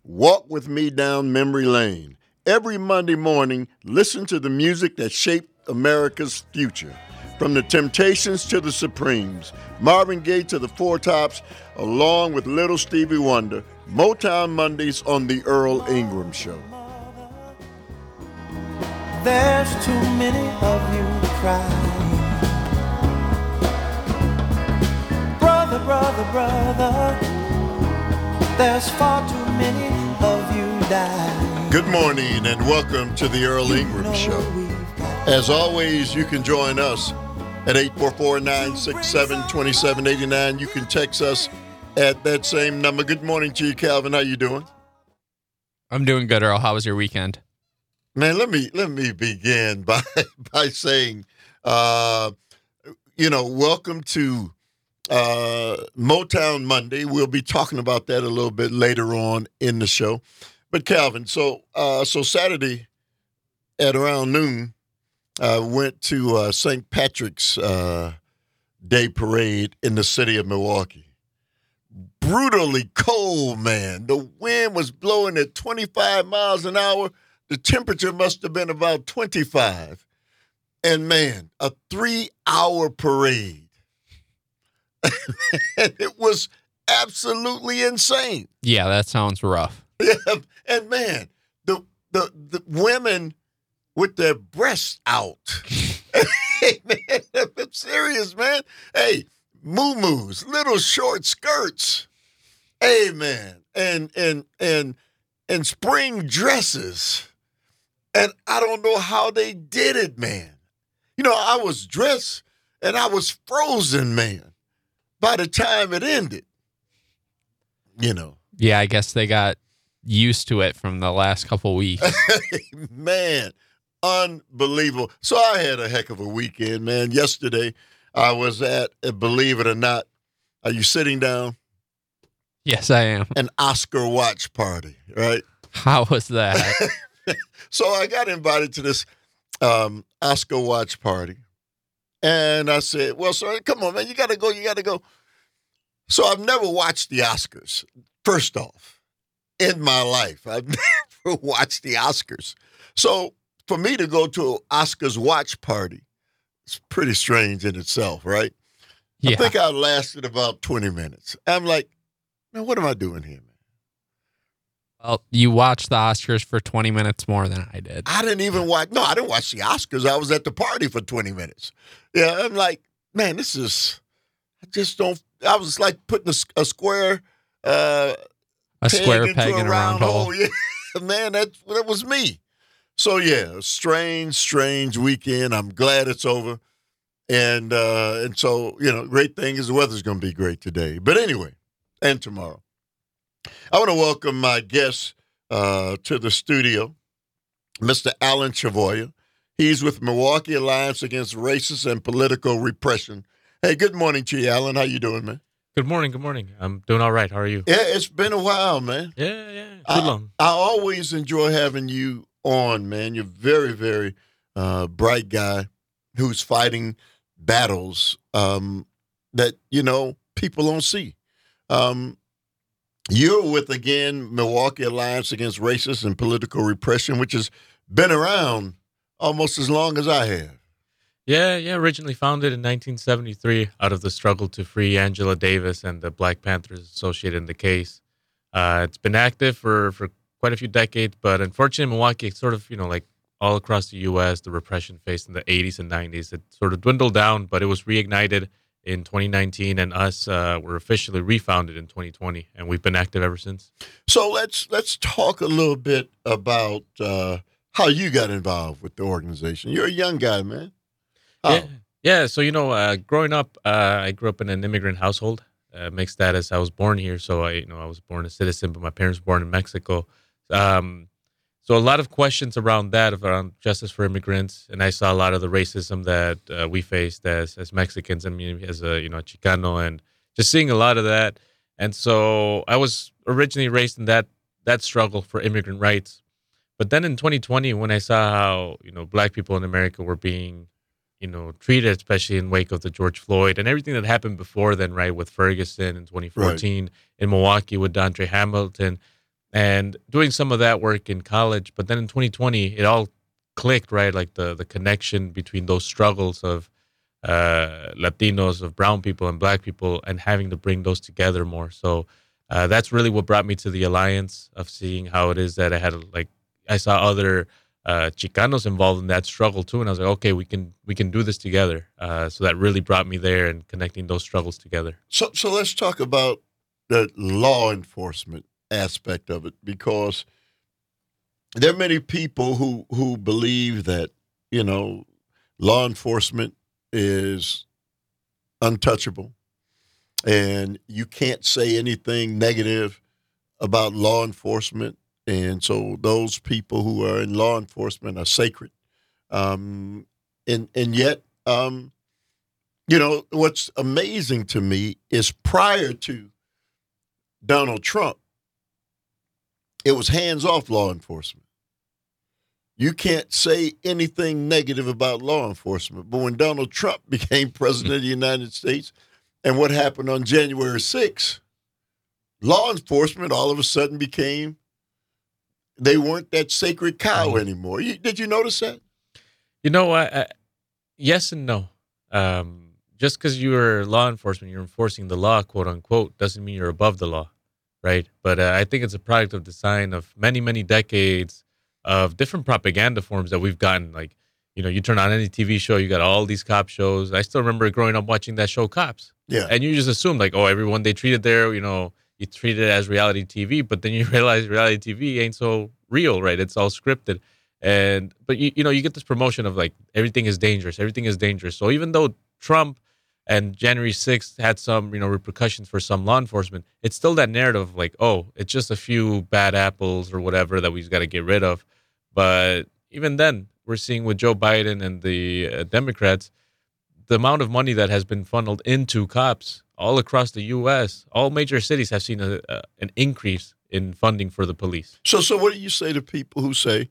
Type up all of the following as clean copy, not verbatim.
Walk with me down memory lane. Every Monday morning, listen to the music that shaped America's future. From the Temptations to the Supremes, Marvin Gaye to the Four Tops, along with Little Stevie Wonder, Motown Mondays on the Earl Ingram Show. There's too many of you crying. Brother, brother, brother, there's far too many of you dying. Good morning and welcome to the Earl Ingram Show. As always, you can join us at 844-967-2789. You can text us at that same number. Good morning to you, Calvin. How you doing? I'm doing good, Earl. How was your weekend? Man, let me begin by saying, welcome to Motown Monday. We'll be talking about that a little bit later on in the show. But Calvin, so Saturday at around noon, went to St. Patrick's Day Parade in the city of Milwaukee. Brutally cold, man. The wind was blowing at 25 miles an hour. The temperature must have been about 25. And, man, a 3-hour parade. And it was absolutely insane. Yeah, that sounds rough. Yeah, and, man, the women with their breasts out. Hey, man, I'm serious, man. Hey, muumuus, little short skirts. Hey, man, and spring dresses. And I don't know how they did it, man. You know, I was dressed and I was frozen, man, by the time it ended. You know. Yeah, I guess they got used to it from the last couple weeks. Man, unbelievable. So I had a heck of a weekend, man. Yesterday, I was at, believe it or not, are you sitting down? Yes, I am. An Oscar watch party, right? How was that? So I got invited to this Oscar watch party. And I said, well, sir, come on, man, you got to go. So I've never watched the Oscars, first off, in my life. I've never watched the Oscars. So for me to go to an Oscars watch party, it's pretty strange in itself, right? Yeah. I think I lasted about 20 minutes. I'm like, man, what am I doing here, man? Well, you watched the Oscars for 20 minutes more than I did. I didn't watch the Oscars. I was at the party for 20 minutes. Yeah, I'm like, man, I was like putting a square peg in a round hole. Yeah, man, that was me. So, yeah, strange weekend. I'm glad it's over. And so, great thing is the weather's going to be great today. But anyway, and tomorrow. I want to welcome my guest to the studio, Mr. Alan Chavoya. He's with Milwaukee Alliance Against Racist and Political Repression. Hey, good morning to you, Alan. How you doing, man? Good morning. I'm doing all right. How are you? Yeah, it's been a while, man. Yeah. Too long. I always enjoy having you on, man. You're very, very bright guy who's fighting battles that, people don't see. You're with, again, Milwaukee Alliance Against Racist and Political Repression, which has been around almost as long as I have. Yeah. Originally founded in 1973 out of the struggle to free Angela Davis and the Black Panthers associated in the case. It's been active for quite a few decades, but unfortunately in Milwaukee, it's sort of, like all across the U.S., the repression faced in the 80s and 90s, it sort of dwindled down, but it was reignited in 2019, and us were officially refounded in 2020, and we've been active ever since. So let's talk a little bit about how you got involved with the organization. You're a young guy, man. Yeah. So growing up, I grew up in an immigrant household, mixed status. I was born here, so I was born a citizen, but my parents were born in Mexico. So a lot of questions around justice for immigrants, and I saw a lot of the racism that we faced as Mexicans. I mean, as a Chicano, and just seeing a lot of that. And so I was originally raised in that struggle for immigrant rights. But then in 2020, when I saw how Black people in America were being treated, especially in wake of the George Floyd and everything that happened before then, right, with Ferguson in 2014, in Milwaukee with Dontre Hamilton. and doing some of that work in college. But then in 2020, it all clicked, right? Like the connection between those struggles of Latinos, of brown people and black people, and having to bring those together more. So that's really what brought me to the Alliance, of seeing how it is that I saw other Chicanos involved in that struggle too, and I was like, okay, we can do this together. So that really brought me there and connecting those struggles together. So let's talk about the law enforcement aspect of it, because there are many people who believe that, law enforcement is untouchable and you can't say anything negative about law enforcement. And so those people who are in law enforcement are sacred. And yet, what's amazing to me is prior to Donald Trump, it was hands-off law enforcement. You can't say anything negative about law enforcement. But when Donald Trump became president of the United States, and what happened on January 6th, law enforcement all of a sudden they weren't that sacred cow anymore. Did you notice that? Yes and no. Just because you're law enforcement, you're enforcing the law, quote unquote, doesn't mean you're above the law, right? But I think it's a product of design of many, many decades of different propaganda forms that we've gotten. Like, you turn on any TV show, you got all these cop shows. I still remember growing up watching that show, Cops. Yeah. And you just assume like, everyone they treated there, you treat it as reality TV, but then you realize reality TV ain't so real, right? It's all scripted. But you get this promotion of like, everything is dangerous. So even though Trump and January 6th had some, repercussions for some law enforcement, it's still that narrative of like, it's just a few bad apples or whatever that we've got to get rid of. But even then, we're seeing with Joe Biden and the Democrats, the amount of money that has been funneled into cops all across the U.S., all major cities have seen an increase in funding for the police. So what do you say to people who say,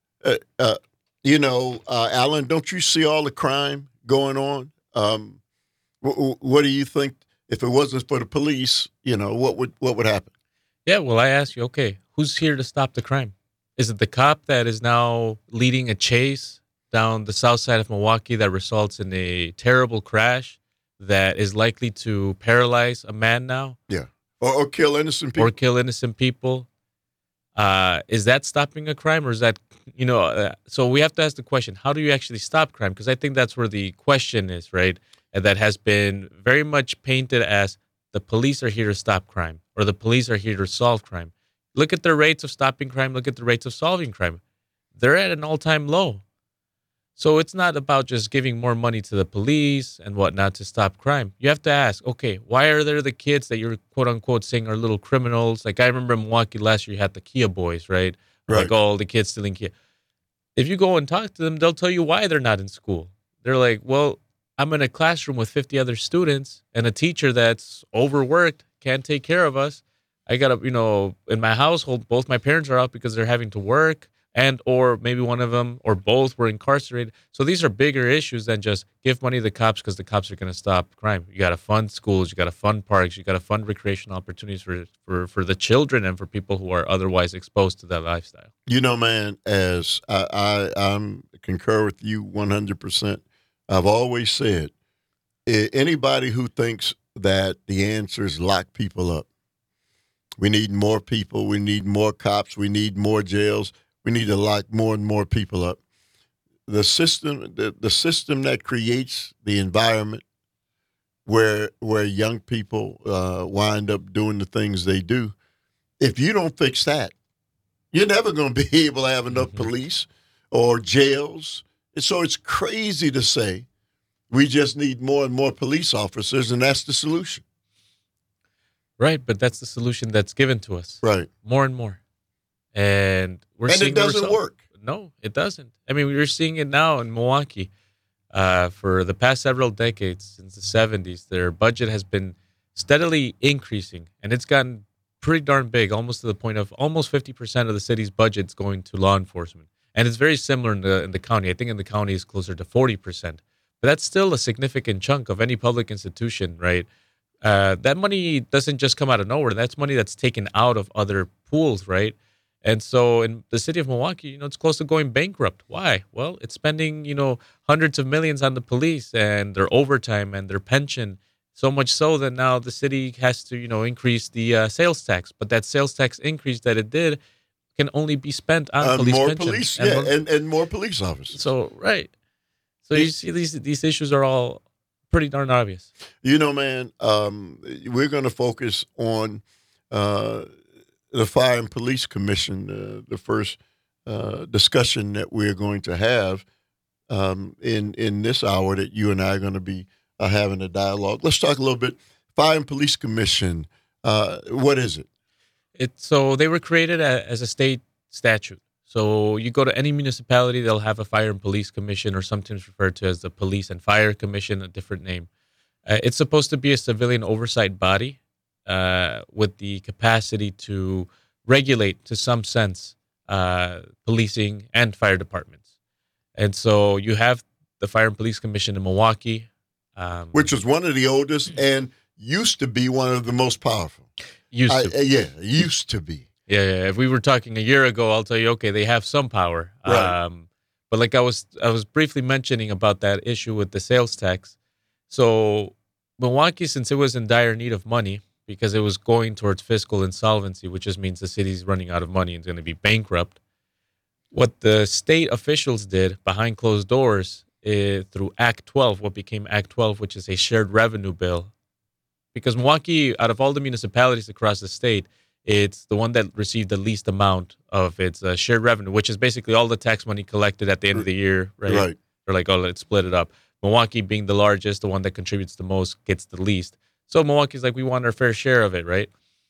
Alan, don't you see all the crime going on? What do you think, if it wasn't for the police, what would happen? Yeah, well, I ask you, okay, who's here to stop the crime? Is it the cop that is now leading a chase down the south side of Milwaukee that results in a terrible crash that is likely to paralyze a man now? Yeah. Or kill innocent people. Is that stopping a crime, or is that, so we have to ask the question, how do you actually stop crime? Because I think that's where the question is, right? And that has been very much painted as the police are here to stop crime, or the police are here to solve crime. Look at the rates of stopping crime. Look at the rates of solving crime. They're at an all-time low. So it's not about just giving more money to the police and whatnot to stop crime. You have to ask, okay, why are there the kids that you're quote-unquote saying are little criminals? Like I remember in Milwaukee last year, you had the Kia boys, right? Right. Like, the kids stealing Kia. If you go and talk to them, they'll tell you why they're not in school. They're like, well, I'm in a classroom with 50 other students and a teacher that's overworked, can't take care of us. I got to, in my household, both my parents are out because they're having to work, and or maybe one of them or both were incarcerated. So these are bigger issues than just give money to the cops because the cops are going to stop crime. You got to fund schools, you got to fund parks, you got to fund recreational opportunities for the children and for people who are otherwise exposed to that lifestyle. Man, as I'm concur with you 100%. I've always said, anybody who thinks that the answer is lock people up. We need more people. We need more cops. We need more jails. We need to lock more and more people up. The system that creates the environment where young people wind up doing the things they do, if you don't fix that, you're never going to be able to have enough police or jails. And so it's crazy to say we just need more and more police officers, and that's the solution. Right, but that's the solution that's given to us. Right. More and more. And it doesn't work. No, it doesn't. I mean, we're seeing it now in Milwaukee. For the past several decades, since the 70s, their budget has been steadily increasing, and it's gotten pretty darn big, almost to the point of almost 50% of the city's budget's going to law enforcement. And it's very similar in the county. I think in the county it's closer to 40%. But that's still a significant chunk of any public institution, right? that money doesn't just come out of nowhere. That's money that's taken out of other pools, right? And so in the city of Milwaukee, it's close to going bankrupt. Why? Well, it's spending, hundreds of millions on the police and their overtime and their pension. So much so that now the city has to, increase the sales tax. But that sales tax increase that it did can only be spent on police more pensions. police, and more police officers. So, right. So you see these issues are all pretty darn obvious. Man, we're going to focus on the Fire and Police Commission, the first discussion that we're going to have in this hour that you and I are going to be having a dialogue. Let's talk a little bit. Fire and Police Commission, what is it? So they were created as a state statute. So you go to any municipality, they'll have a Fire and Police Commission, or sometimes referred to as the Police and Fire Commission, a different name. It's supposed to be a civilian oversight body with the capacity to regulate, to some sense, policing and fire departments. And so you have the Fire and Police Commission in Milwaukee. Which is one of the oldest and used to be one of the most powerful. Used to be. Yeah. If we were talking a year ago, I'll tell you, okay, they have some power. Right. But like I was briefly mentioning about that issue with the sales tax. So Milwaukee, since it was in dire need of money because it was going towards fiscal insolvency, which just means the city's running out of money and is going to be bankrupt. What the state officials did behind closed doors through Act 12, what became Act 12, which is a shared revenue bill, because Milwaukee, out of all the municipalities across the state, it's the one that received the least amount of its shared revenue, which is basically all the tax money collected at the end of the year, right? Right. They're like, let's split it up. Milwaukee, being the largest, the one that contributes the most, gets the least. So Milwaukee's like, we want our fair share of it, right?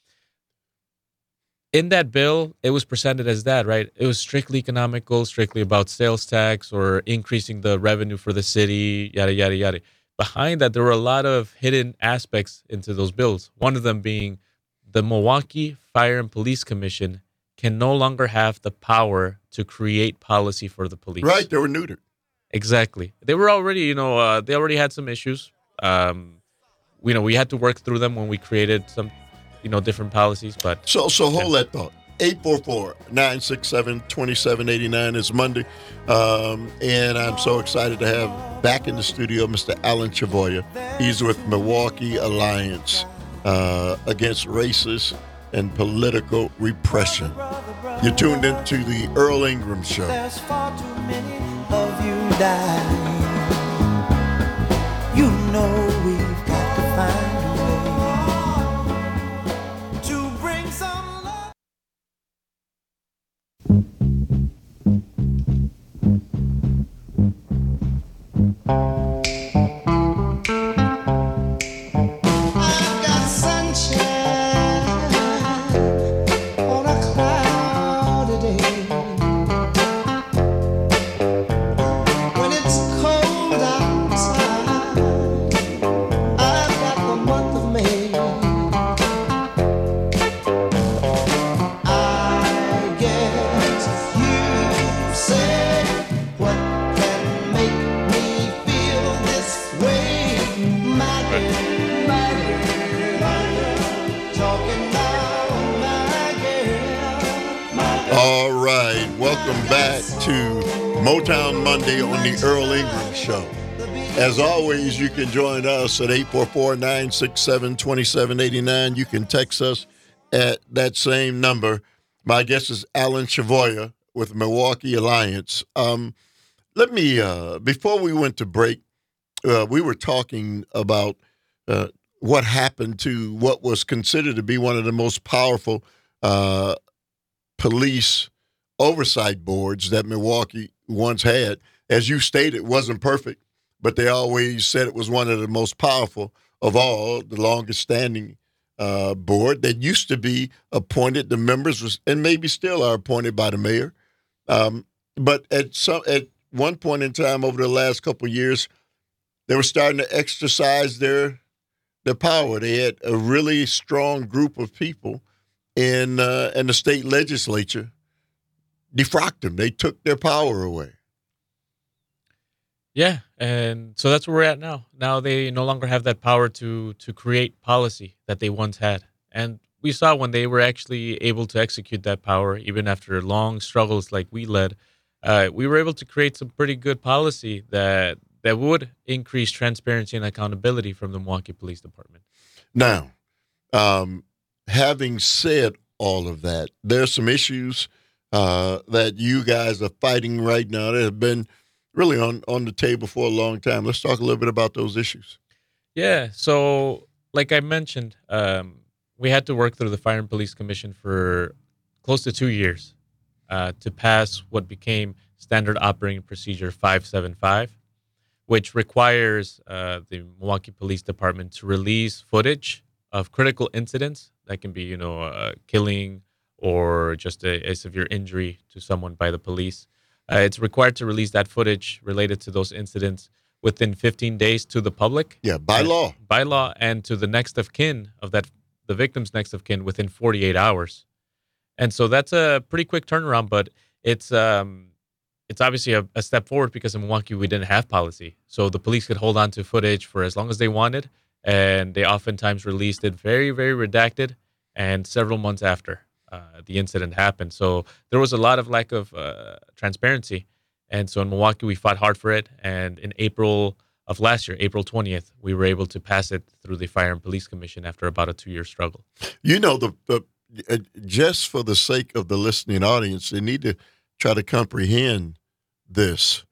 In that bill, it was presented as that, right? It was strictly economical, strictly about sales tax or increasing the revenue for the city, yada, yada, yada. Behind that, there were a lot of hidden aspects into those bills. One of them being the Milwaukee Fire and Police Commission can no longer have the power to create policy for the police. Right, they were neutered. Exactly. They were already, they already had some issues. We had to work through them when we created some, different policies. But So hold that thought. 844-967-2789 is Monday. And I'm so excited to have back in the studio Mr. Alan Chavoya. He's with Milwaukee Alliance Against Racist and Political Repression. You're tuned into the Earl Ingram Show. There's far too many of you dying. You know we've got to find a way to bring some love. I've got sunshine on a cloudy day. When it's cold outside, I've got the month of May. I guess you said what can make me feel this way. My girl, my girl, my girl, talking about my girl, my girl. All right, welcome back to Motown Monday on the Earl Ingram Show. As always, you can join us at 844-967-2789. You can text us at that same number. My guest is Alan Chavoya with Milwaukee Alliance. Let me, before we went to break, we were talking about what happened to what was considered to be one of the most powerful police oversight boards that Milwaukee once had. As you stated, it wasn't perfect, but they always said it was one of the most powerful of all, the longest standing board that used to be appointed. The members was, and maybe still are appointed by the mayor. But at one point in time over the last couple of years, they were starting to exercise their power. They had a really strong group of people in the state legislature defrocked them. They took their power away. Yeah, and so that's where we're at now. Now they no longer have that power to create policy that they once had, and we saw when they were actually able to execute that power, even after long struggles like we led, we were able to create some pretty good policy that would increase transparency and accountability from the Milwaukee Police Department. Now, um, having said all of that, there's some issues that you guys are fighting right now that have been really on the table for a long time. Let's talk a little bit about those issues. Yeah, so like I mentioned, we had to work through the Fire and Police Commission for close to 2 years to pass what became Standard Operating Procedure 575, which requires the Milwaukee Police Department to release footage of critical incidents that can be, killing or just a severe injury to someone by the police. It's required to release that footage related to those incidents within 15 days to the public. Yeah, by law. By law, and to the next of kin of that, the victim's next of kin within 48 hours. And so that's a pretty quick turnaround, but it's obviously a step forward because in Milwaukee we didn't have policy, so the police could hold on to footage for as long as they wanted, and they oftentimes released it very, very redacted, and several months after the incident happened. So there was a lot of lack of transparency, and so in Milwaukee we fought hard for it. And in April of last year, April 20th, we were able to pass it through the Fire and Police Commission after about a 2-year struggle. You know, just for the sake of the listening audience, they need to try to comprehend this.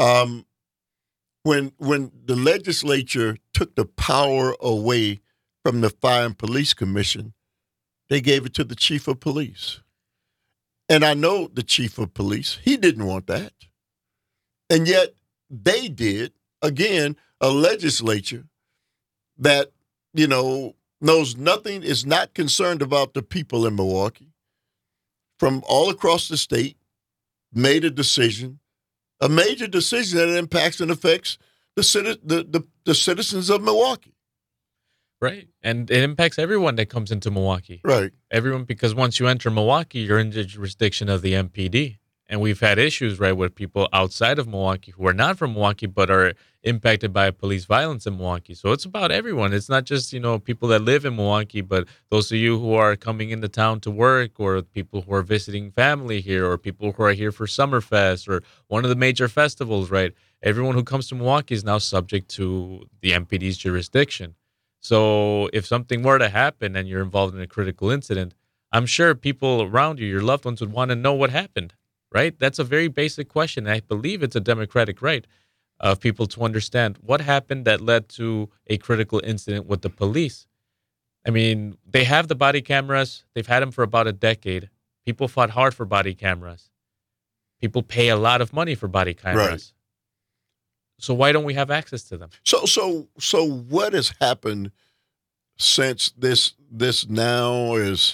When the legislature took the power away from the Fire and Police Commission, they gave it to the chief of police. And I know the chief of police, he didn't want that. And yet they did. Again, a legislature that, knows nothing, is not concerned about the people in Milwaukee, from all across the state, made a decision, a major decision that impacts and affects the citizens of Milwaukee. Right. And it impacts everyone that comes into Milwaukee. Right. Everyone, because once you enter Milwaukee, you're in the jurisdiction of the MPD. And we've had issues, right, with people outside of Milwaukee who are not from Milwaukee but are impacted by police violence in Milwaukee. So it's about everyone. It's not just, people that live in Milwaukee, but those of you who are coming into town to work, or people who are visiting family here, or people who are here for Summerfest or one of the major festivals, right? Everyone who comes to Milwaukee is now subject to the MPD's jurisdiction. So if something were to happen and you're involved in a critical incident, I'm sure people around you, your loved ones, would want to know what happened. Right? That's a very basic question. I believe it's a democratic right of people to understand what happened that led to a critical incident with the police. I mean, they have the body cameras. They've had them for about a decade. People fought hard for body cameras. People pay a lot of money for body cameras. Right. So why don't we have access to them? So what has happened since this now is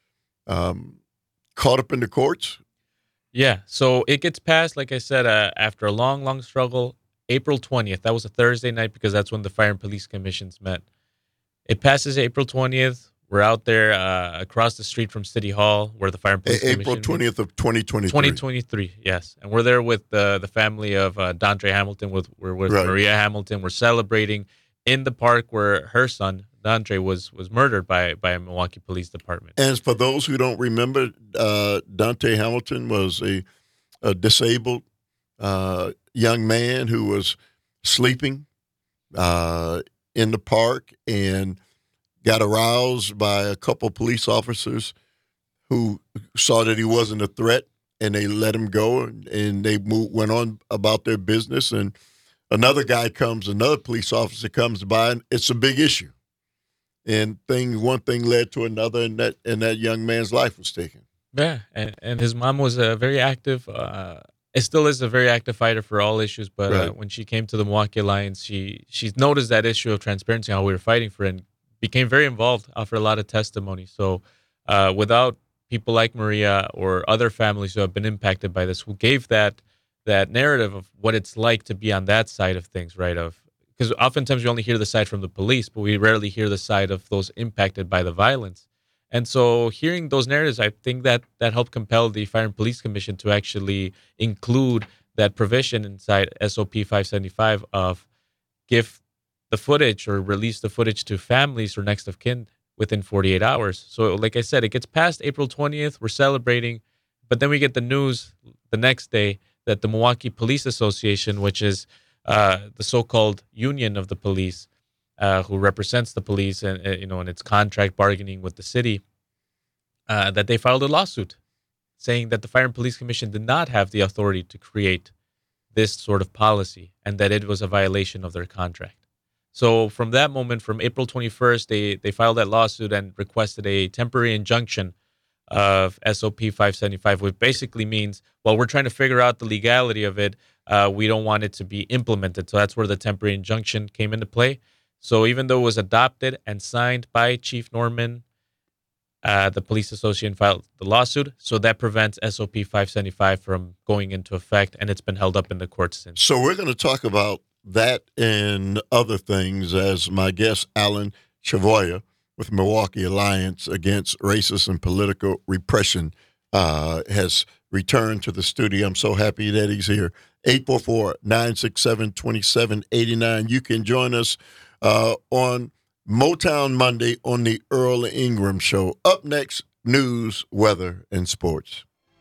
caught up in the courts? Yeah, so it gets passed, like I said, after a long, long struggle, April 20th. That was a Thursday night because that's when the Fire and Police Commissions met. It passes April 20th. We're out there across the street from City Hall where the Fire and Police Commission April 20th of 2023. 2023, yes. And we're there with the family of Dante Hamilton. We're with right. Maria Hamilton. We're celebrating in the park where her son, Dante, was murdered by a Milwaukee Police Department. And for those who don't remember, Dante Hamilton was a disabled young man who was sleeping in the park and got aroused by a couple police officers who saw that he wasn't a threat, and they let him go, and they went on about their business. And another police officer comes by, and it's a big issue. And one thing led to another, and that young man's life was taken. Yeah, and his mom was a very active, it still is a very active fighter for all issues. But right. When she came to the Milwaukee Alliance, she noticed that issue of transparency, how we were fighting for it, and became very involved, offered a lot of testimony. So without people like Maria or other families who have been impacted by this, who gave that narrative of what it's like to be on that side of things, right, because oftentimes we only hear the side from the police, but we rarely hear the side of those impacted by the violence. And so hearing those narratives, I think that helped compel the Fire and Police Commission to actually include that provision inside SOP 575 of give the footage or release the footage to families or next of kin within 48 hours. So like I said, it gets past April 20th. We're celebrating, but then we get the news the next day that the Milwaukee Police Association, which is the so-called union of the police, who represents the police and in its contract bargaining with the city, that they filed a lawsuit saying that the Fire and Police Commission did not have the authority to create this sort of policy and that it was a violation of their contract. So from that moment, from April 21st, they filed that lawsuit and requested a temporary injunction of SOP 575, which basically means, well, we're trying to figure out the legality of it. We don't want it to be implemented. So that's where the temporary injunction came into play. So even though it was adopted and signed by Chief Norman, the police association filed the lawsuit. So that prevents SOP 575 from going into effect, and it's been held up in the courts since. So we're going to talk about that and other things as my guest, Alan Chavoya, with Milwaukee Alliance Against Racist and Political Repression, has returned to the studio. I'm so happy that he's here. 844-967-2789. You can join us on Motown Monday on the Earl Ingram Show. Up next, news, weather, and sports.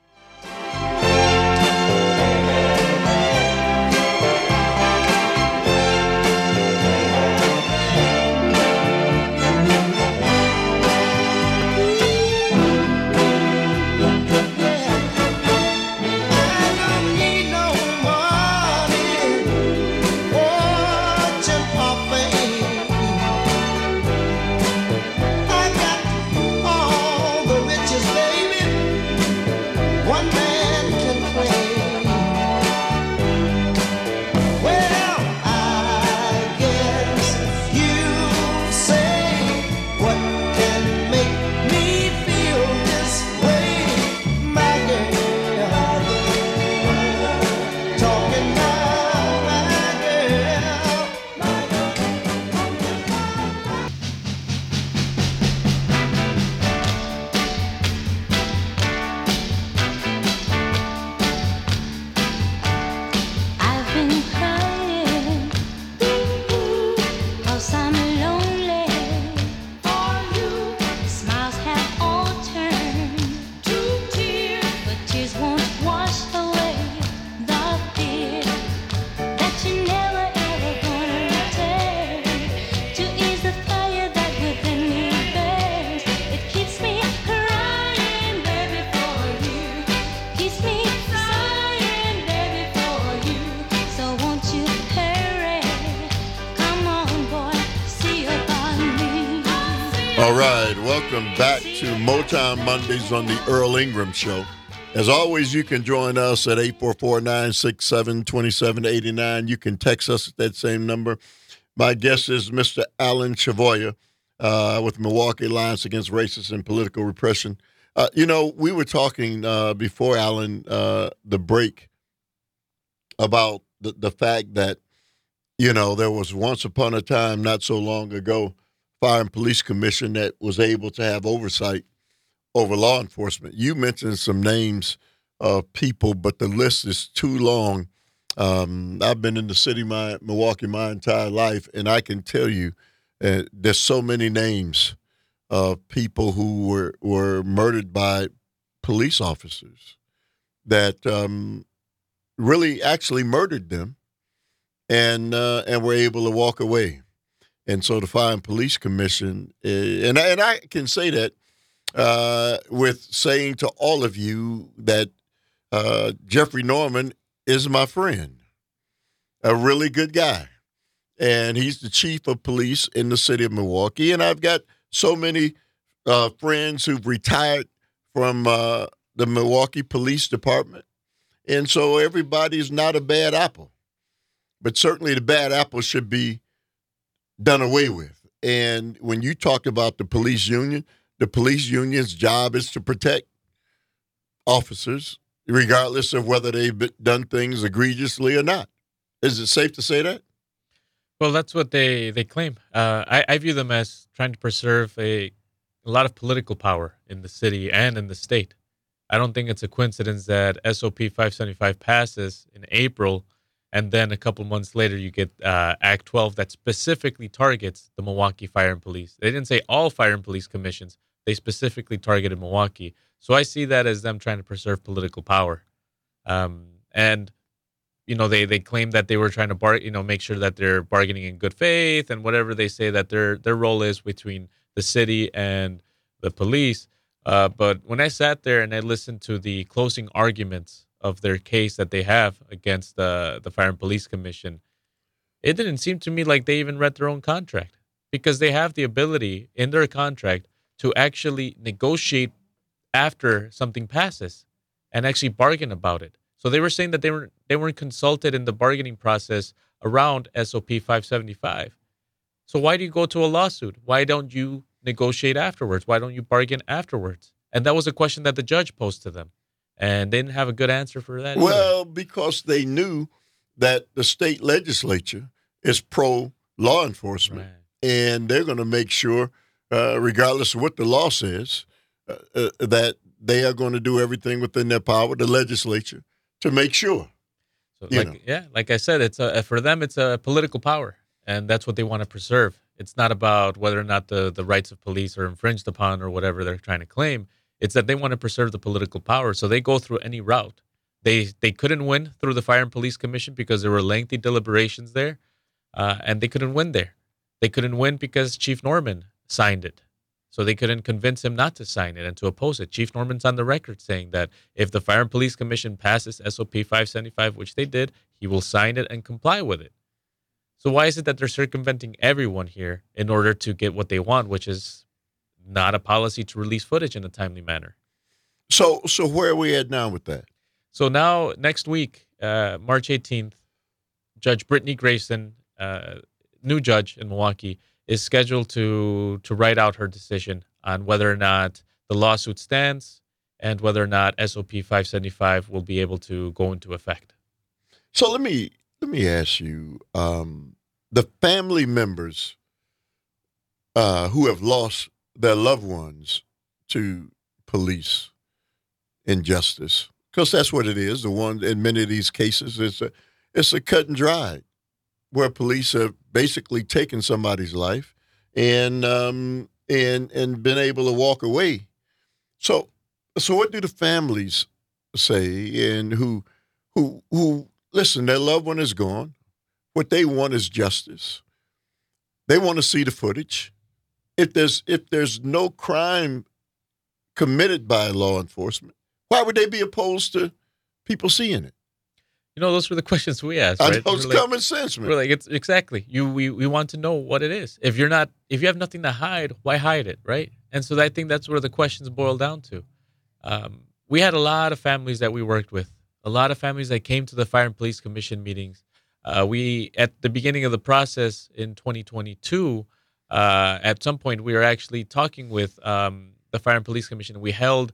All right, welcome back to Motown Mondays on the Earl Ingram Show. As always, you can join us at 844-967-2789. You can text us at that same number. My guest is Mr. Alan Chavoya with Milwaukee Alliance Against Racist and Political Repression. We were talking before, Alan, the break about the fact that, there was once upon a time, not so long ago, Fire and Police Commission that was able to have oversight over law enforcement. You mentioned some names of people, but the list is too long. I've been in the city, Milwaukee, my entire life, and I can tell you there's so many names of people who were murdered by police officers that really actually murdered them and were able to walk away. And so the Fire and Police Commission, and I can say that with saying to all of you that Jeffrey Norman is my friend, a really good guy. And he's the chief of police in the city of Milwaukee. And I've got so many friends who've retired from the Milwaukee Police Department. And so everybody's not a bad apple. But certainly the bad apple should be done away with. And when you talk about the police union's job is to protect officers, regardless of whether they've done things egregiously or not. Is it safe to say that? Well, that's what they claim. I view them as trying to preserve a lot of political power in the city and in the state. I don't think it's a coincidence that SOP 575 passes in April, and then a couple months later you get Act 12 that specifically targets the Milwaukee Fire and Police. They didn't say all fire and police commissions. They specifically targeted Milwaukee. So I see that as them trying to preserve political power. And they claim that they were trying to make sure that they're bargaining in good faith and whatever they say that their role is between the city and the police. But when I sat there and I listened to the closing arguments of their case that they have against the Fire and Police Commission, it didn't seem to me like they even read their own contract, because they have the ability in their contract to actually negotiate after something passes and actually bargain about it. So they were saying that they weren't consulted in the bargaining process around SOP 575. So why do you go to a lawsuit? Why don't you negotiate afterwards? Why don't you bargain afterwards? And that was a question that the judge posed to them, and they didn't have a good answer for that. Well, because they knew that the state legislature is pro law enforcement, Right. and they're going to make sure, regardless of what the law says, that they are going to do everything within their power, the legislature, to make sure. So You know. like I said, for them it's a political power, and that's what they want to preserve. It's not about whether or not the rights of police are infringed upon or whatever they're trying to claim. It's that they want to preserve the political power, so they go through any route. They couldn't win through the Fire and Police Commission because there were lengthy deliberations there, and they couldn't win there. They couldn't win because Chief Norman signed it. So they couldn't convince him not to sign it and to oppose it. Chief Norman's on the record saying that if the Fire and Police Commission passes SOP 575, which they did, he will sign it and comply with it. So why is it that they're circumventing everyone here in order to get what they want, which is not a policy to release footage in a timely manner? So where are we at now with that? So now, next week, March 18th, Judge Brittany Grayson, new judge in Milwaukee, is scheduled to write out her decision on whether or not the lawsuit stands and whether or not SOP 575 will be able to go into effect. So let me ask you, the family members who have lost their loved ones to police injustice, because that's what it is. The one in many of these cases, it's a cut and dry, where police have basically taken somebody's life and been able to walk away. So what do the families say? And who listen, their loved one is gone. What they want is justice. They want to see the footage. If there's no crime committed by law enforcement, why would they be opposed to people seeing it? Those were the questions we asked. I Right? know it's common sense, man. We're like, it's exactly. We want to know what it is. If you have nothing to hide, why hide it, right? And so I think that's where the questions boil down to. We had a lot of families that we worked with, a lot of families that came to the Fire and Police Commission meetings. We, at the beginning of the process in 2022, at some point we were actually talking with the Fire and Police Commission. We held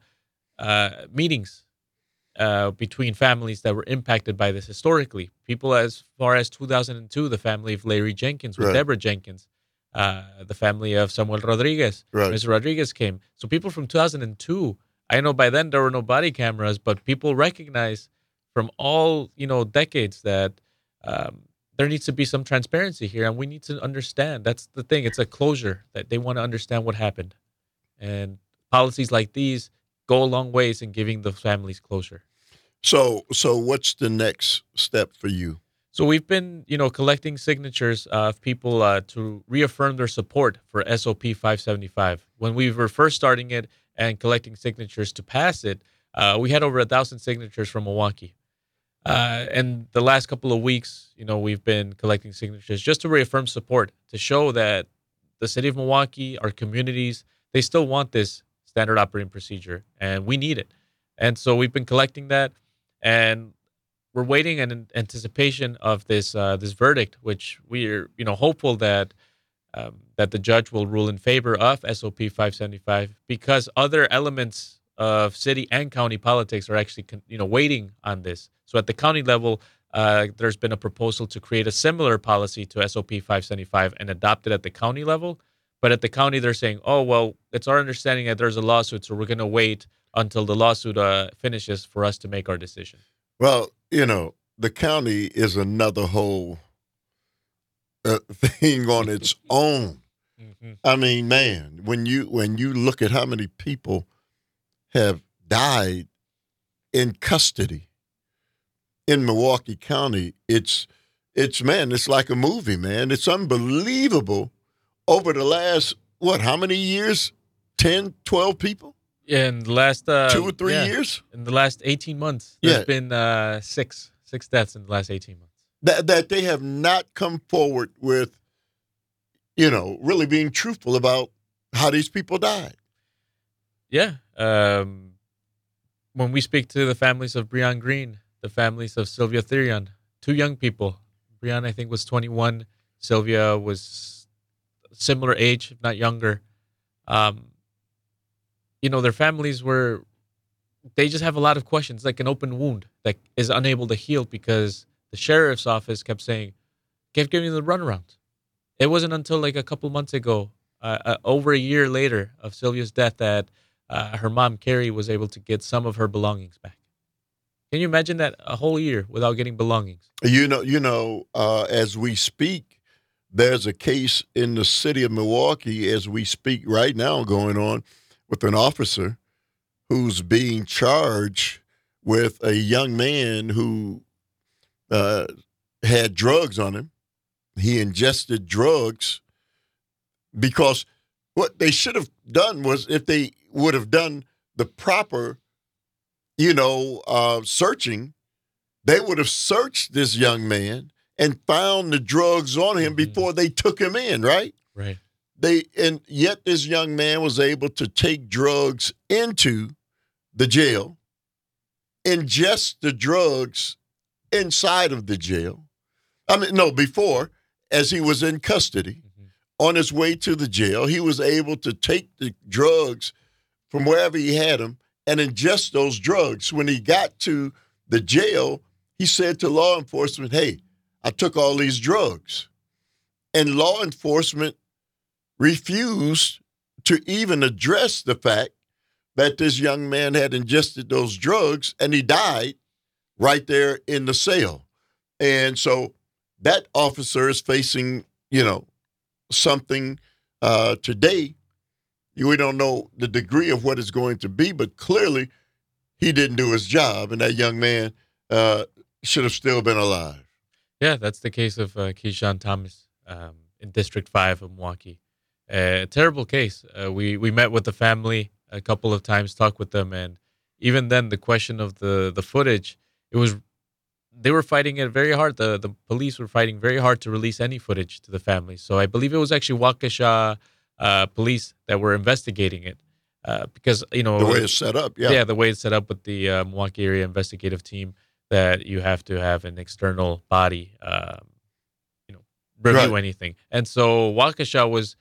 meetings between families that were impacted by this historically. People as far as 2002, the family of Larry Jenkins with Right. Deborah Jenkins, the family of Samuel Rodriguez. Right. Mr. Rodriguez came. So people from 2002, I know by then there were no body cameras, but people recognize from all, decades that there needs to be some transparency here, and we need to understand. That's the thing. It's a closure that they want to understand what happened. And policies like these go a long ways in giving the families closure. So what's the next step for you? So we've been, collecting signatures of people to reaffirm their support for SOP 575. When we were first starting it and collecting signatures to pass it, we had over 1,000 signatures from Milwaukee. And the last couple of weeks, we've been collecting signatures just to reaffirm support, to show that the city of Milwaukee, our communities, they still want this standard operating procedure, and we need it. And so we've been collecting that, and we're waiting in anticipation of this verdict, which we're hopeful that the judge will rule in favor of SOP 575, because other elements of city and county politics are actually waiting on this. So at the county level, there's been a proposal to create a similar policy to SOP 575 and adopt it at the county level. But at the county, they're saying, oh, well, it's our understanding that there's a lawsuit, so we're going to wait until the lawsuit finishes for us to make our decision. Well, the county is another whole thing on its own. Mm-hmm. I mean, man, when you look at how many people have died in custody in Milwaukee County, it's like a movie, man. It's unbelievable. Over the last, how many years? 10, 12 people? Yeah, in the last 2 or 3 years? In the last 18 months, there's been six deaths in the last 18 months. That they have not come forward with, really being truthful about how these people died. Yeah. When we speak to the families of Breon Green, the families of Sylvia Therion, 2 young people. Breon, I think, was 21. Sylvia was similar age, if not younger. Their families they just have a lot of questions, like an open wound that is unable to heal because the sheriff's office kept giving the runaround. It wasn't until like a couple months ago, over a year later of Sylvia's death, that her mom, Carrie, was able to get some of her belongings back. Can you imagine that, a whole year without getting belongings? As we speak, there's a case in the city of Milwaukee as we speak right now going on with an officer who's being charged with a young man who had drugs on him. He ingested drugs because what they should have done was, if they would have done the proper, searching, they would have searched this young man and found the drugs on him before they took him in, right? Right. And yet this young man was able to take drugs into the jail, ingest the drugs inside of the jail. Before, as he was in custody, on his way to the jail, he was able to take the drugs from wherever he had them and ingest those drugs. When he got to the jail, he said to law enforcement, "Hey, I took all these drugs." And law enforcement refused to even address the fact that this young man had ingested those drugs, and he died right there in the cell. And so that officer is facing, something today. We don't know the degree of what it's going to be, but clearly he didn't do his job, and that young man should have still been alive. Yeah, that's the case of Keyshawn Thomas in District 5 of Milwaukee. A terrible case. We met with the family a couple of times, talked with them, and even then, the question of the footage, they were fighting it very hard. The police were fighting very hard to release any footage to the family. So I believe it was actually Waukesha police that were investigating it because, the way it's set up, yeah, the way it's set up with the Milwaukee area investigative team, that you have to have an external body, review anything. And so Waukesha was,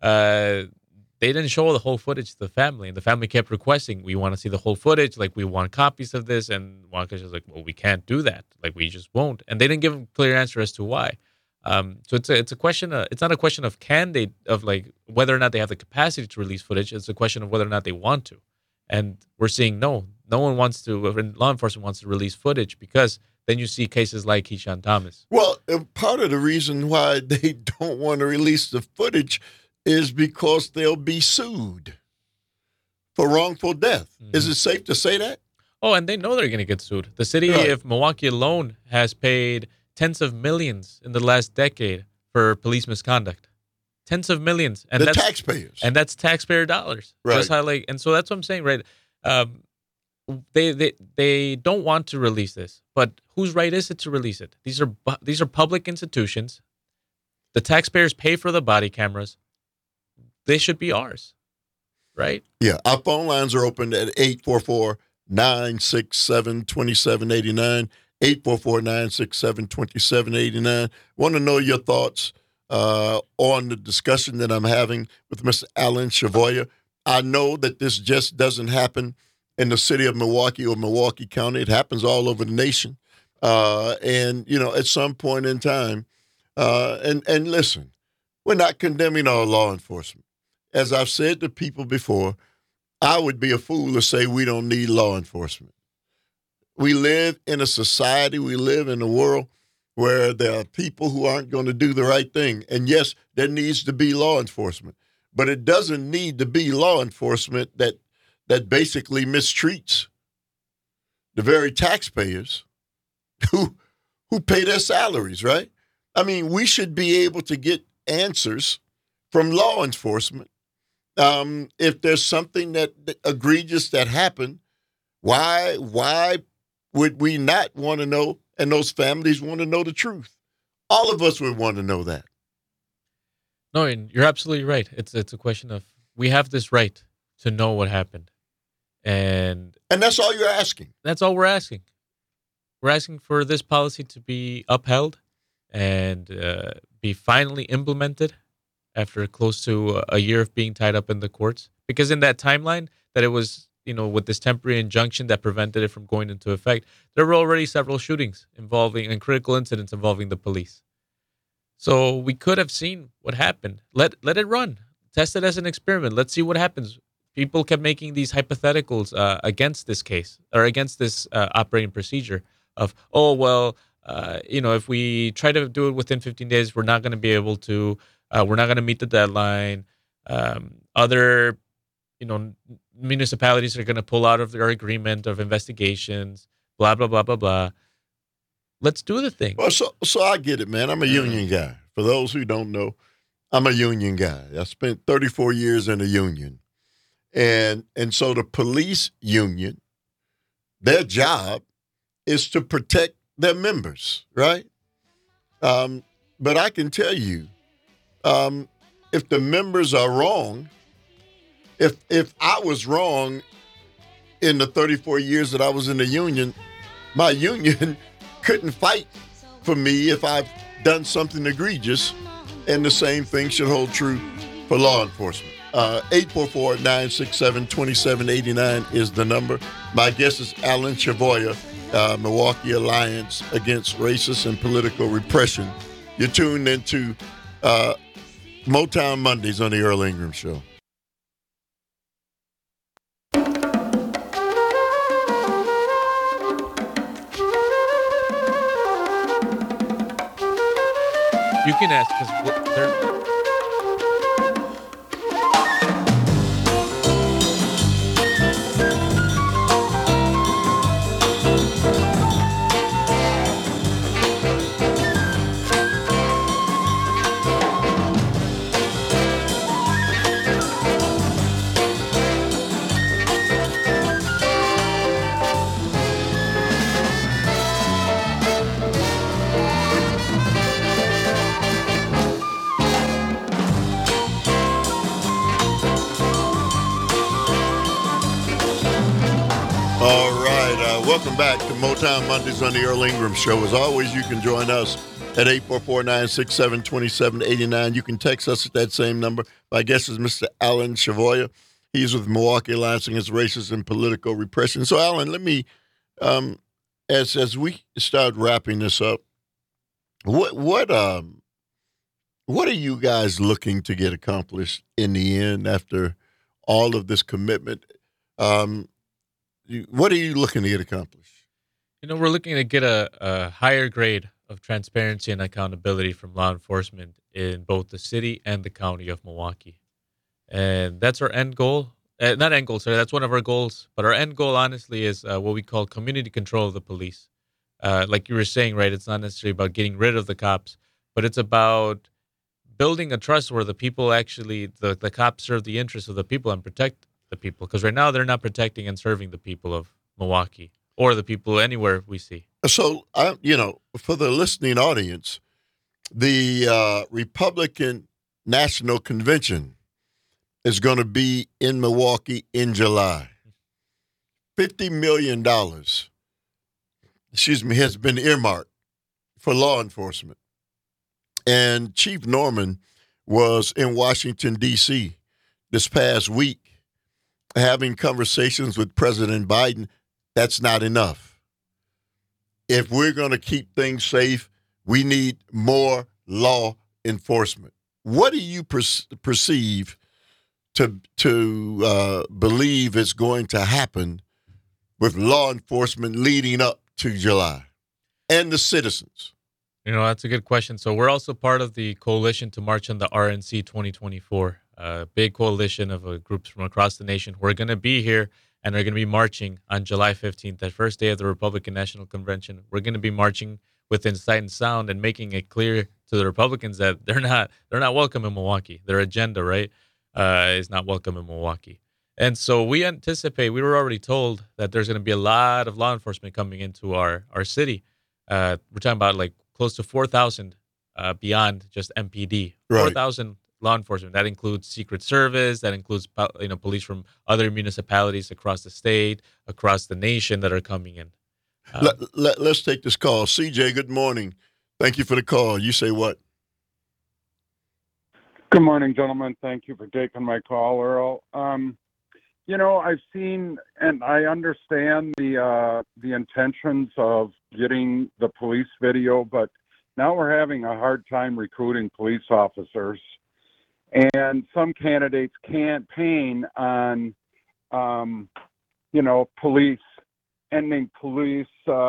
they didn't show the whole footage to the family, and the family kept requesting, "We want to see the whole footage. Like, we want copies of this." And Waukesha was like, "Well, we can't do that. Like, we just won't." And they didn't give a clear answer as to why. So it's a question. It's not a question of whether or not they have the capacity to release footage. It's a question of whether or not they want to. And we're seeing no one wants to. Law enforcement wants to release footage, because then you see cases like Keyshawn Thomas. Well, part of the reason why they don't want to release the footage is because they'll be sued for wrongful death. Mm-hmm. Is it safe to say that? Oh, and they know they're going to get sued. The city of Milwaukee alone has paid tens of millions in the last decade for police misconduct. Tens of millions. And that's taxpayers. And that's taxpayer dollars. Right. That's how, and so that's what I'm saying, right? They don't want to release this, but whose right is it to release it? These are public institutions. The taxpayers pay for the body cameras. They should be ours, right? Yeah. Our phone lines are open at 844-967-2789, 844-967-2789. Want to know your thoughts on the discussion that I'm having with Mr. Alan Chavoya. I know that this just doesn't happen in the city of Milwaukee or Milwaukee County. It happens all over the nation. And, at some point in time, and listen, we're not condemning our law enforcement. As I've said to people before, I would be a fool to say we don't need law enforcement. We live in a society, we live in a world where there are people who aren't going to do the right thing. And yes, there needs to be law enforcement, but it doesn't need to be law enforcement that basically mistreats the very taxpayers who pay their salaries, right? I mean, we should be able to get answers from law enforcement. If there's something that egregious that happened, why would we not want to know? And those families want to know the truth. All of us would want to know that. No, and you're absolutely right. It's a question of we have this right to know what happened, and that's all you're asking. That's all we're asking. We're asking for this policy to be upheld and be finally implemented after close to a year of being tied up in the courts. Because in that timeline that it was, with this temporary injunction that prevented it from going into effect, there were already several shootings involving and critical incidents involving the police. So we could have seen what happened. Let it run. Test it as an experiment. Let's see what happens. People kept making these hypotheticals against this case or against this operating procedure of, if we try to do it within 15 days, we're not going to be able to. We're not going to meet the deadline. Other, municipalities are going to pull out of their agreement of investigations. Blah blah blah blah blah. Let's do the thing. Well, so I get it, man. I'm a union guy. For those who don't know, I'm a union guy. I spent 34 years in a union, and so the police union, their job is to protect their members, right? But I can tell you, if the members are wrong, if I was wrong in the 34 years that I was in the union, my union couldn't fight for me if I've done something egregious, and the same thing should hold true for law enforcement. 844-967-2789 is the number. My guest is Alan Chavoya, Milwaukee Alliance Against Racist and Political Repression. You're tuned into Motown Mondays on the Earl Ingram Show. You can ask because they're. Welcome back to Motown Mondays on the Earl Ingram Show. As always, you can join us at 844-967-2789. You can text us at that same number. My guest is Mr. Alan Chavoya. He's with Milwaukee Alliance Against Racist and Political Repression. So, Alan, let me, as we start wrapping this up, what are you guys looking to get accomplished in the end after all of this commitment? What are you looking to get accomplished? We're looking to get a higher grade of transparency and accountability from law enforcement in both the city and the county of Milwaukee. And that's our end goal. Not end goal, sorry. That's one of our goals. But our end goal, honestly, is what we call community control of the police. Like you were saying, right, it's not necessarily about getting rid of the cops, but it's about building a trust where the people actually, the cops serve the interests of the people and protect the people, because right now they're not protecting and serving the people of Milwaukee or the people anywhere we see. So, for the listening audience, the Republican National Convention is going to be in Milwaukee in July. $50 million, has been earmarked for law enforcement. And Chief Norman was in Washington, D.C. this past week, having conversations with President Biden. That's not enough. If we're going to keep things safe, we need more law enforcement. What do you perceive to believe it's going to happen with law enforcement leading up to July and the citizens? That's a good question. So we're also part of the coalition to march on the RNC 2024, a big coalition of groups from across the nation. We're going to be here and are going to be marching on July 15th, that first day of the Republican National Convention. We're going to be marching within sight and sound and making it clear to the Republicans that they're not welcome in Milwaukee. Their agenda, right, is not welcome in Milwaukee. And so we were already told that there's going to be a lot of law enforcement coming into our city. We're talking about like close to 4,000 beyond just MPD. Right. 4,000 law enforcement. That includes Secret Service. That includes police from other municipalities across the state, across the nation that are coming in. Let's take this call. CJ, good morning. Thank you for the call. You say what? Good morning, gentlemen. Thank you for taking my call, Earl. I've seen and I understand the intentions of getting the police video, but now we're having a hard time recruiting police officers. And some candidates campaign on, police, ending police,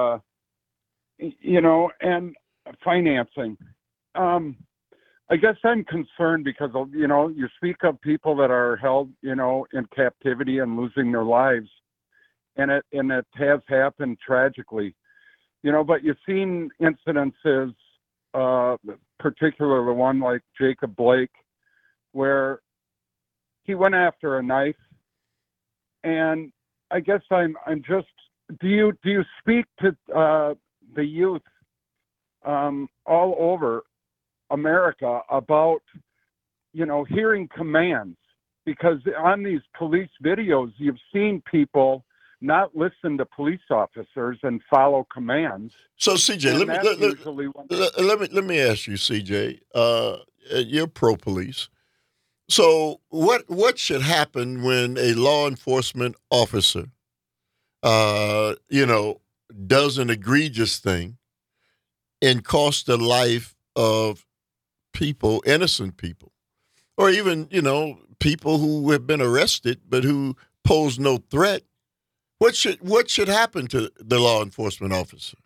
and financing. I guess I'm concerned because, you speak of people that are held, in captivity and losing their lives. And it has happened tragically, but you've seen incidences, particularly the one like Jacob Blake, where he went after a knife. And I guess I'm just, do you speak to the youth all over America about, hearing commands? Because on these police videos, you've seen people not listen to police officers and follow commands. So, CJ, let me ask you, CJ. You're pro-police. So what should happen when a law enforcement officer, does an egregious thing and costs the life of people, innocent people, or even, people who have been arrested but who pose no threat? What should happen to the law enforcement officer?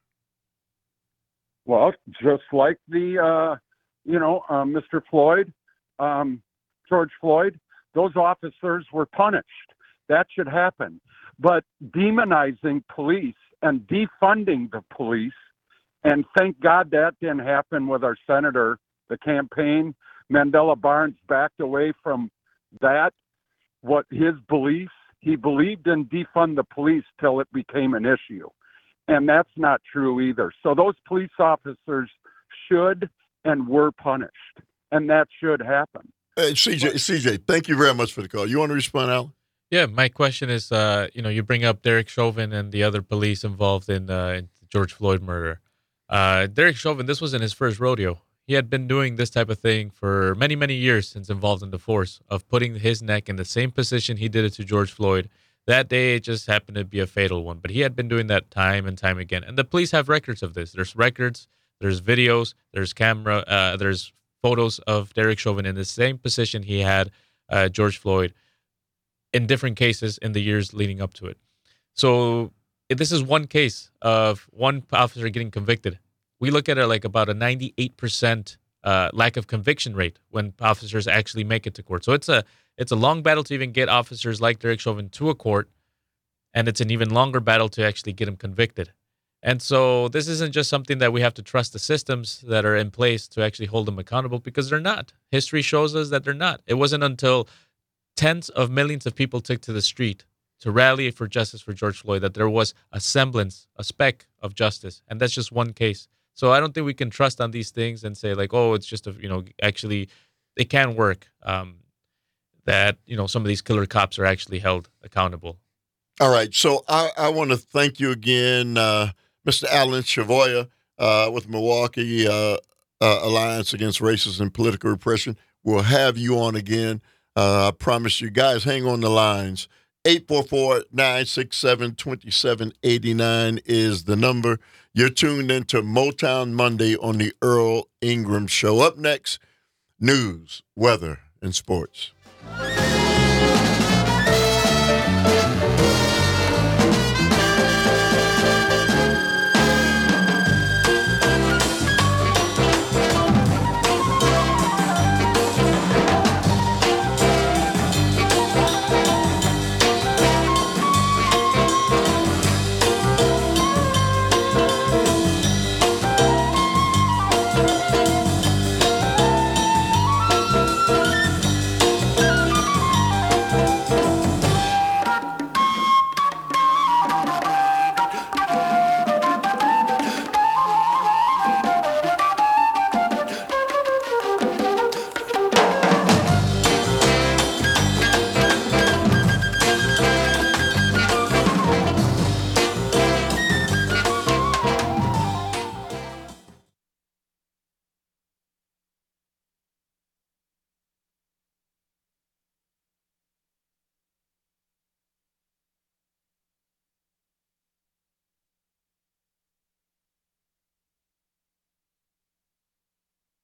Well, just like the, Mr. Floyd, George Floyd, those officers were punished. That should happen. But demonizing police and defunding the police, and thank God that didn't happen with our senator, the campaign. Mandela Barnes backed away from that, what his beliefs. He believed in defund the police till it became an issue. And that's not true either. So those police officers should and were punished. And that should happen. CJ, thank you very much for the call. You want to respond, Alan? Yeah, my question is, you bring up Derek Chauvin and the other police involved in the George Floyd murder. Derek Chauvin, this wasn't his first rodeo. He had been doing this type of thing for many, many years since involved in the force of putting his neck in the same position he did it to George Floyd. That day, it just happened to be a fatal one. But he had been doing that time and time again. And the police have records of this. There's records, there's videos, there's there's photos of Derek Chauvin in the same position he had George Floyd in different cases in the years leading up to it. So this is one case of one officer getting convicted. We look at it like about a 98% lack of conviction rate when officers actually make it to court. So it's a long battle to even get officers like Derek Chauvin to a court, and it's an even longer battle to actually get him convicted. And so this isn't just something that we have to trust the systems that are in place to actually hold them accountable, because they're not. History shows us that they're not. It wasn't until tens of millions of people took to the street to rally for justice for George Floyd that there was a semblance, a speck of justice. And that's just one case. So I don't think we can trust on these things and say like, oh, it's just actually it can work. That some of these killer cops are actually held accountable. All right, so I want to thank you again, Mr. Alan Chavoya with Milwaukee Alliance Against Racism and Political Repression. We'll have you on again. I promise you guys. Hang on the lines. 844-967-2789 is the number. You're tuned into Motown Monday on the Earl Ingram Show. Up next, news, weather, and sports.